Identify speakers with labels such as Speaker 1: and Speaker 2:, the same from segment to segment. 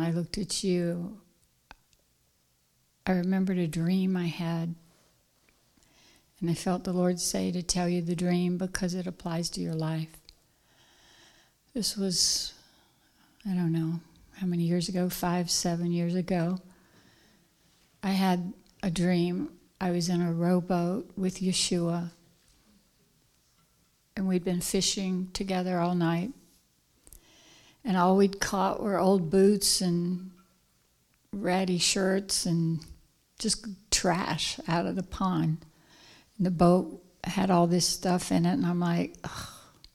Speaker 1: I looked at you, I remembered a dream I had. And I felt the Lord say to tell you the dream because it applies to your life. This was, I don't know how many years ago, 5, 7 years ago. I had a dream. I was in a rowboat with Yeshua. And we'd been fishing together all night. And all we'd caught were old boots and ratty shirts and just trash out of the pond. And the boat had all this stuff in it, and I'm like, ugh.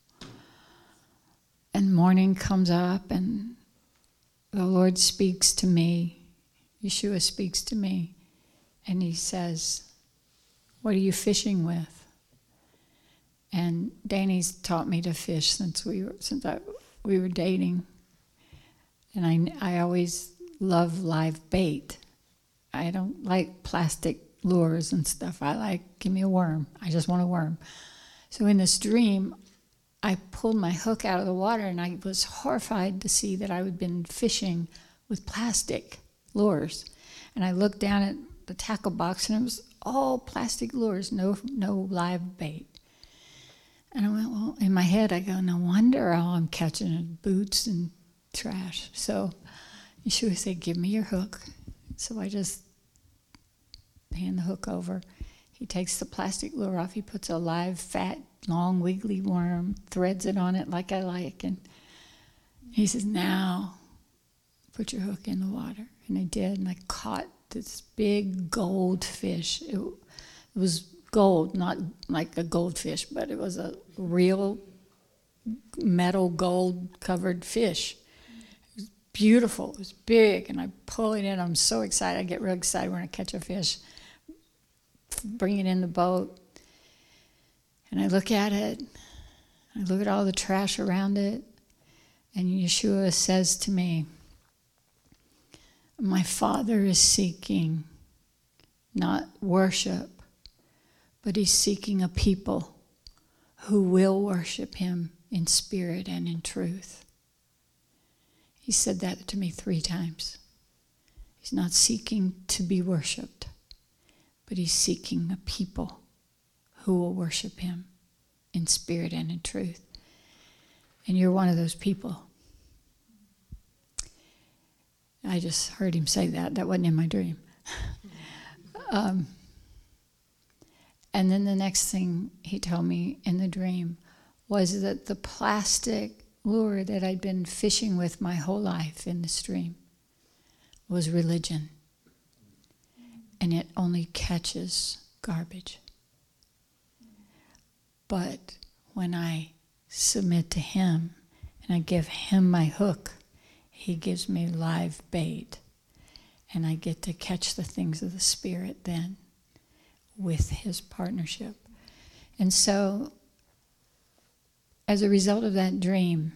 Speaker 1: And morning comes up, and the Lord speaks to me. Yeshua speaks to me, and he says, "What are you fishing with?" And Danny's taught me to fish since we were dating, and I always love live bait. I don't like plastic lures and stuff. I like, give me a worm. I just want a worm. So in this dream, I pulled my hook out of the water, and I was horrified to see that I had been fishing with plastic lures. And I looked down at the tackle box, and it was all plastic lures, no live bait. And I went, well, in my head, I go, no wonder all I'm catching is boots and trash. So Yeshua said, give me your hook. So I just hand the hook over. He takes the plastic lure off. He puts a live, fat, long, wiggly worm, threads it on it like I like. And he says, now put your hook in the water. And I did, and I caught this big goldfish. It was gold, not like a goldfish, but it was a real metal gold-covered fish. It was beautiful. It was big, and I pull it in. I'm so excited. I get real excited when I catch a fish. Bring it in the boat, and I look at it. I look at all the trash around it, and Yeshua says to me, my Father is seeking not worship, but he's seeking a people who will worship him in spirit and in truth. He said that to me 3 times. He's not seeking to be worshiped, but he's seeking a people who will worship him in spirit and in truth. And you're one of those people. I just heard him say that. That wasn't in my dream. And then the next thing he told me in the dream was that the plastic lure that I'd been fishing with my whole life in the stream was religion. And it only catches garbage. But when I submit to him and I give him my hook, he gives me live bait. And I get to catch the things of the Spirit then with his partnership. And so, as a result of that dream,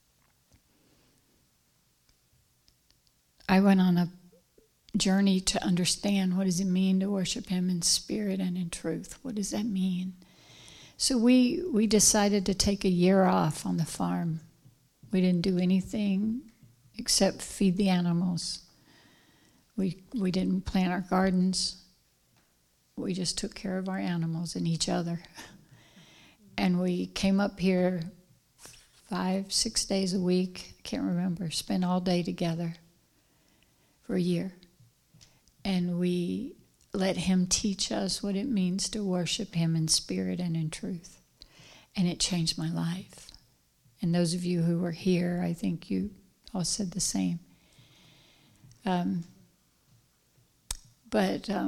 Speaker 1: I went on a journey to understand, what does it mean to worship him in spirit and in truth? What does that mean? So we decided to take a year off on the farm. We didn't do anything except feed the animals. We didn't plant our gardens. We just took care of our animals and each other. And we came up here 5, 6 days a week, I can't remember, spent all day together for a year. And we let him teach us what it means to worship him in spirit and in truth. And it changed my life. And those of you who were here, I think you all said the same. But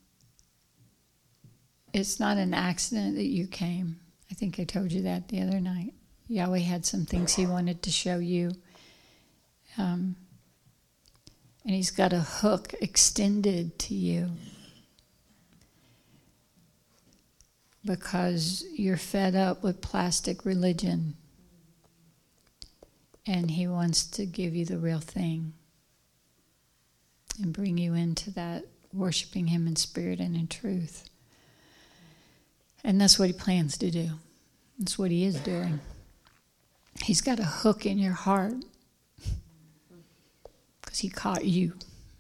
Speaker 1: it's not an accident that you came. I think I told you that the other night. Yahweh had some things he wanted to show you. And he's got a hook extended to you because you're fed up with plastic religion. And he wants to give you the real thing and bring you into that, worshiping him in spirit and in truth. And that's what he plans to do. That's what he is doing. He's got a hook in your heart because he caught you.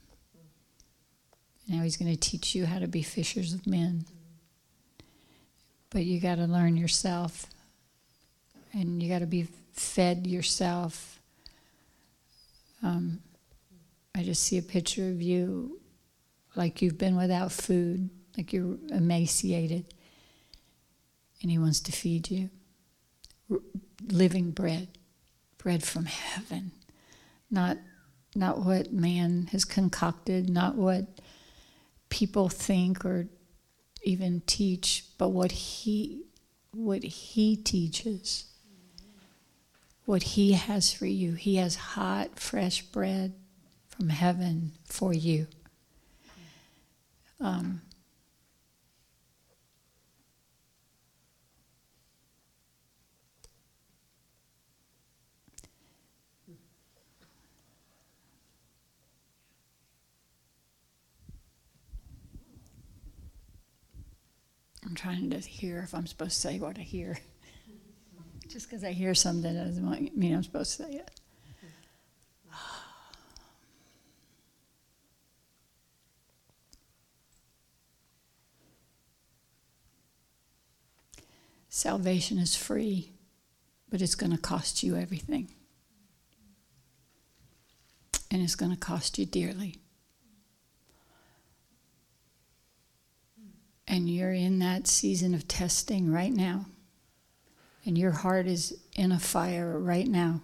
Speaker 1: Now he's going to teach you how to be fishers of men. But you got to learn yourself, and you got to be fed yourself. I just see a picture of you like you've been without food, like you're emaciated, and he wants to feed you. Living bread from heaven, not what man has concocted, not what people think or even teach, but what he teaches, what he has for you. He has hot, fresh bread from heaven for you. I'm trying to hear if I'm supposed to say what I hear. Just because I hear something doesn't mean I'm supposed to say it. Salvation is free, but it's going to cost you everything. And it's going to cost you dearly. And you're in that season of testing right now. And your heart is in a fire right now.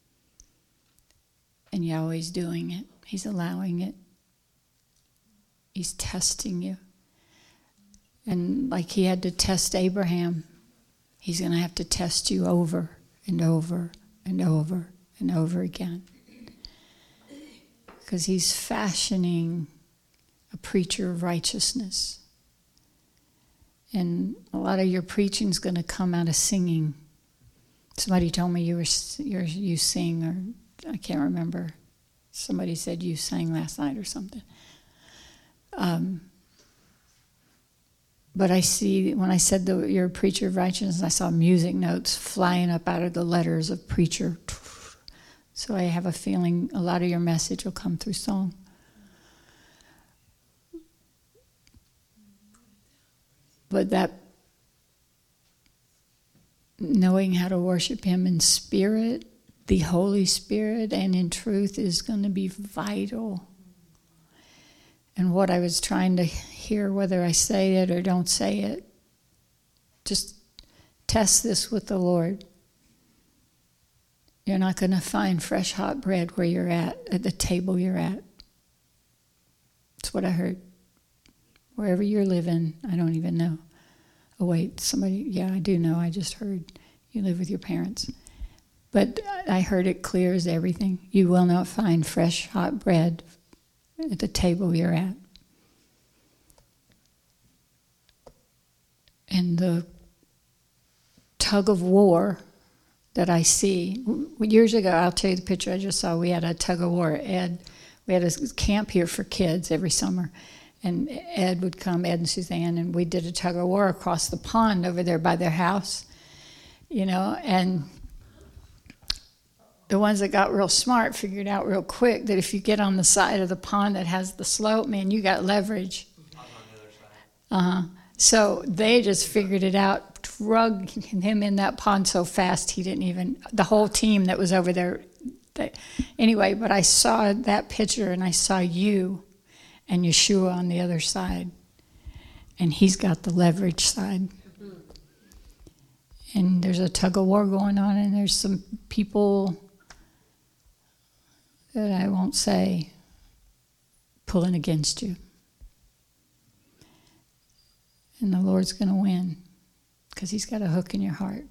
Speaker 1: And Yahweh's doing it. He's allowing it. He's testing you. And like he had to test Abraham, he's going to have to test you over and over and over and over again. Because he's fashioning a preacher of righteousness. And a lot of your preaching is going to come out of singing. Somebody told me you sing, or I can't remember. Somebody said you sang last night or something. But I see, when I said you're a preacher of righteousness, I saw music notes flying up out of the letters of preacher. So I have a feeling a lot of your message will come through song. But that knowing how to worship him in spirit, the Holy Spirit, and in truth is going to be vital. And what I was trying to hear, whether I say it or don't say it, just test this with the Lord. You're not going to find fresh hot bread where you're at the table you're at. That's what I heard. Wherever you're living, I don't even know. Oh, wait, yeah, I do know. I just heard you live with your parents. But I heard it clear as everything. You will not find fresh, hot bread at the table you're at. And the tug of war that I see, years ago, I'll tell you the picture I just saw, we had a tug of war. We had a camp here for kids every summer. And Ed would come, Ed and Suzanne, and we did a tug of war across the pond over there by their house, and the ones that got real smart figured out real quick that if you get on the side of the pond that has the slope, man, you got leverage. On the other side. So they just figured it out, drug him in that pond so fast he didn't even, the whole team that was over there. Anyway, but I saw that picture and I saw you and Yeshua on the other side. And he's got the leverage side. And there's a tug of war going on, and there's some people that I won't say pulling against you. And the Lord's going to win because he's got a hook in your heart.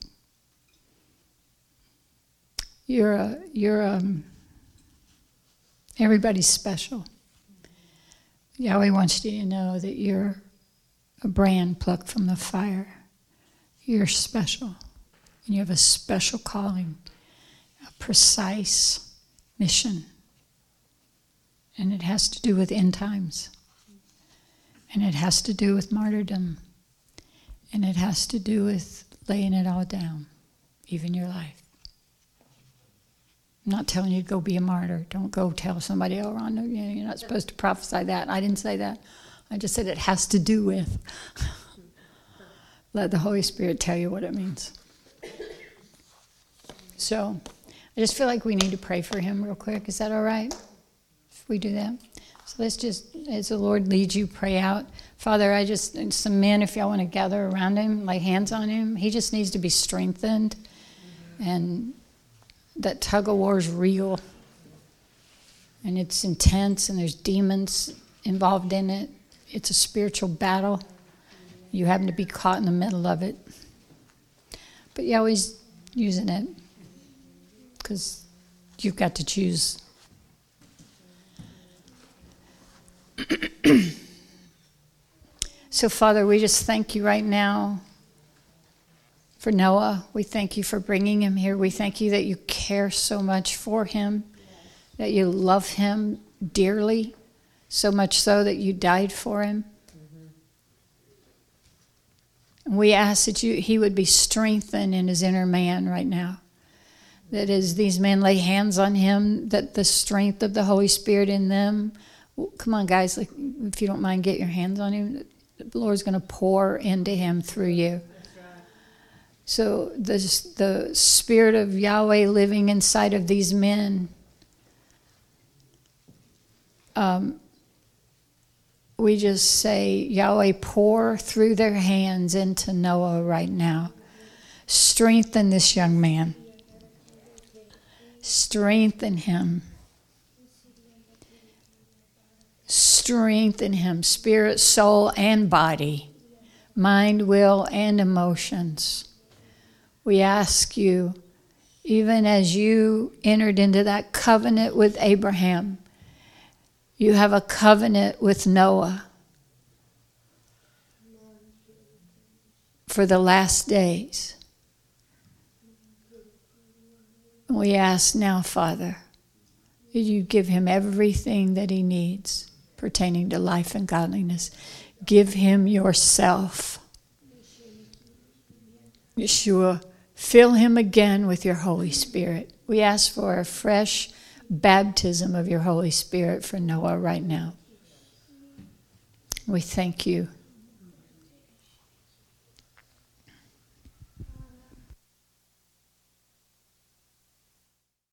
Speaker 1: Everybody's special. Yahweh wants you to know that you're a brand plucked from the fire. You're special. And you have a special calling, a precise mission. And it has to do with end times. And it has to do with martyrdom. And it has to do with laying it all down, even your life. I'm not telling you to go be a martyr. Don't go tell somebody, oh, Ron, you're not supposed to prophesy that. I didn't say that. I just said it has to do with. Let the Holy Spirit tell you what it means. So I just feel like we need to pray for him real quick. Is that all right if we do that? So let's just, as the Lord leads you, pray out. Father, some men, if y'all want to gather around him, lay hands on him. He just needs to be strengthened. And that tug of war is real. And it's intense, and there's demons involved in it. It's a spiritual battle. You happen to be caught in the middle of it. But you're always using it because you've got to choose. So, Father, we just thank you right now for Noah. We thank you for bringing him here. We thank you that you care so much for him, that you love him dearly, so much so that you died for him. And we ask that he would be strengthened in his inner man right now. That as these men lay hands on him, that the strength of the Holy Spirit in them, come on guys, like, if you don't mind, get your hands on him. The Lord's going to pour into him through you. So the Spirit of Yahweh living inside of these men, we just say, Yahweh, pour through their hands into Noah right now. Strengthen this young man. Strengthen him. Strengthen him, spirit, soul, and body, mind, will, and emotions. We ask you, even as you entered into that covenant with Abraham, you have a covenant with Noah for the last days. We ask now, Father, that you give him everything that he needs pertaining to life and godliness. Give him yourself. Yeshua, fill him again with your Holy Spirit. We ask for a fresh baptism of your Holy Spirit for Noah right now. We thank you